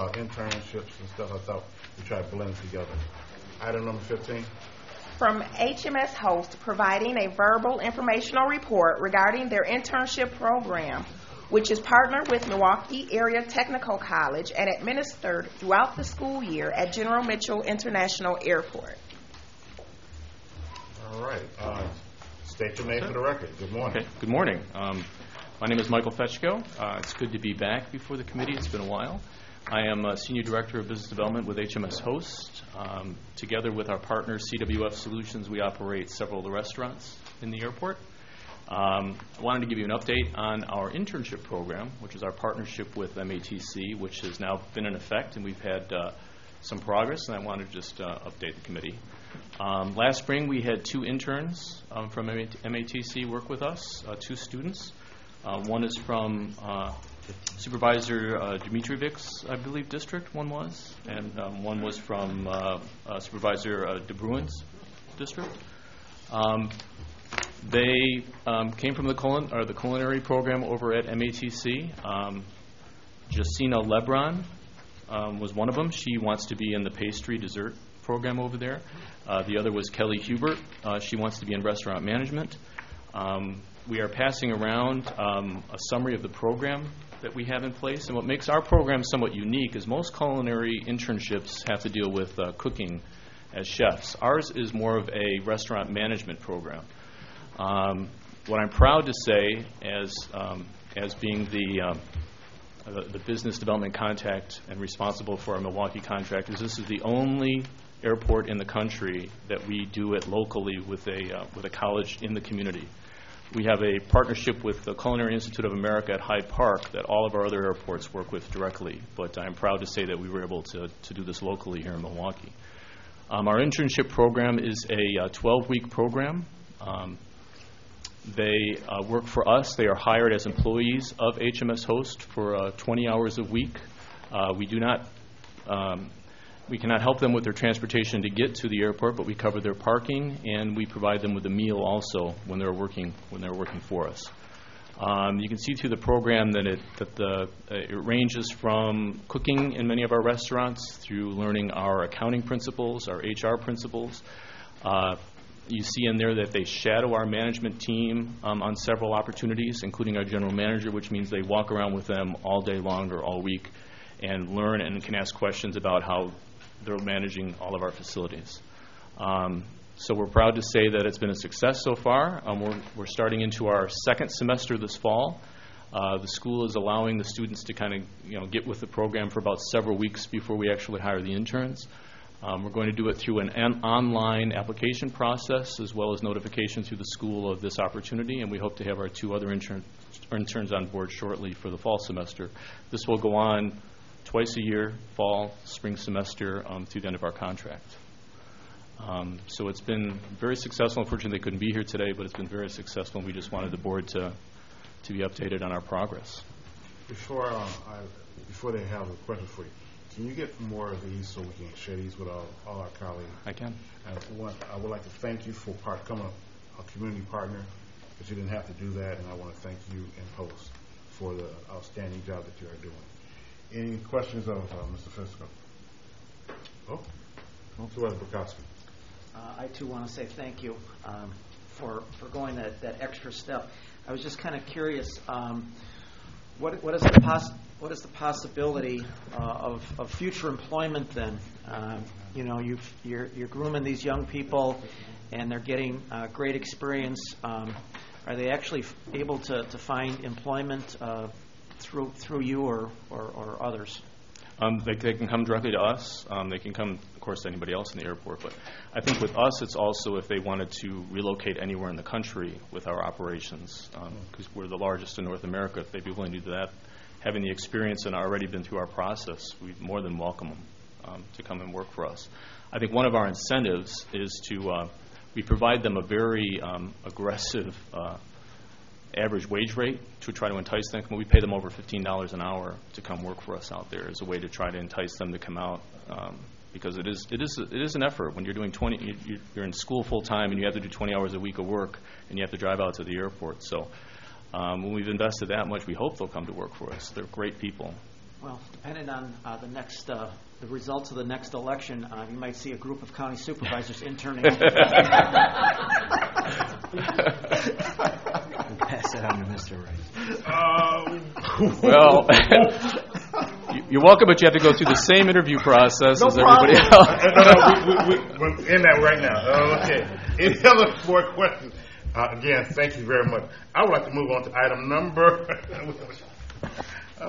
internships and stuff. I thought we tried to blend them together. Item number 15. From HMS Host, providing a verbal informational report regarding their internship program, which is partnered with Milwaukee Area Technical College and administered throughout the school year at General Mitchell International Airport. All right. State your name for the record. Good morning. Okay. Good morning. My name is Michael Fetchko. It's good to be back before the committee. It's been a while. I am Senior Director of Business Development with HMS Host. Together with our partner, CWF Solutions, we operate several of the restaurants in the airport. I wanted to give you an update on our internship program, which is our partnership with MATC, which has now been in effect, and we've had some progress, and I wanted to just update the committee. Last spring, we had 2 interns from MATC work with us, 2 students. One is from Supervisor Dimitrievic's, I believe, district, one was, and one was from Supervisor DeBruin's district. They came from the culinary program over at MATC. Jacina Lebron was one of them. She wants to be in the pastry dessert program over there. The other was Kelly Hubert. She wants to be in restaurant management. We are passing around a summary of the program that we have in place. And what makes our program somewhat unique is most culinary internships have to deal with cooking as chefs. Ours is more of a restaurant management program. What I'm proud to say, as being the business development contact and responsible for our Milwaukee contract, is this is the only airport in the country that we do it locally with a college in the community. We have a partnership with the Culinary Institute of America at Hyde Park that all of our other airports work with directly, but I'm proud to say that we were able to do this locally here in Milwaukee. Our internship program is a 12-week program. They work for us. They are hired as employees of HMS Host for 20 hours a week. We cannot help them with their transportation to get to the airport, but we cover their parking and we provide them with a meal also when they're working for us. You can see through the program that it ranges from cooking in many of our restaurants through learning our accounting principles, our HR principles. You see in there that they shadow our management team on several opportunities, including our general manager, which means they walk around with them all day long or all week and learn and can ask questions about how they're managing all of our facilities. So we're proud to say that it's been a success so far. We're starting into our second semester this fall. The school is allowing the students to kind of get with the program for about several weeks before we actually hire the interns. We're going to do it through an online application process as well as notification through the school of this opportunity, and we hope to have our 2 other interns on board shortly for the fall semester. This will go on twice a year, fall, spring semester, through the end of our contract. So it's been very successful. Unfortunately, they couldn't be here today, but it's been very successful, and we just wanted the board to be updated on our progress. Before they have a question for you, can you get more of these so we can share these with all our colleagues? I can. I would like to thank you for becoming a community partner, but you didn't have to do that, and I want to thank you and Host for the outstanding job that you are doing. Any questions of Mr. Fetchko? Supervisor Bukowski. I too want to say thank you for going that extra step. I was just kind of curious. What is the possibility of future employment then? You're grooming these young people, and they're getting great experience. Are they actually able to find employment through you or others? They can come directly to us. They can come, of course, to anybody else in the airport. But I think with us, it's also if they wanted to relocate anywhere in the country with our operations, because we're the largest in North America. If they'd be willing to do that, having the experience and already been through our process, we'd more than welcome them to come and work for us. I think one of our incentives is we provide them a very aggressive average wage rate to try to entice them. We pay them over $15 an hour to come work for us out there as a way to try to entice them to come out, because it is an effort when you're doing you're in school full time and you have to do 20 hours a week of work and you have to drive out to the airport. So when we've invested that much, we hope they'll come to work for us. They're great people. Well, depending on the next, the results of the next election, you might see a group of county supervisors interning. Pass it on to Mr. Wright. Well, you're welcome, but you have to go through the same interview process as everybody else. We're in that right now. Okay. Any other more questions? Again, thank you very much. I would like to move on to item number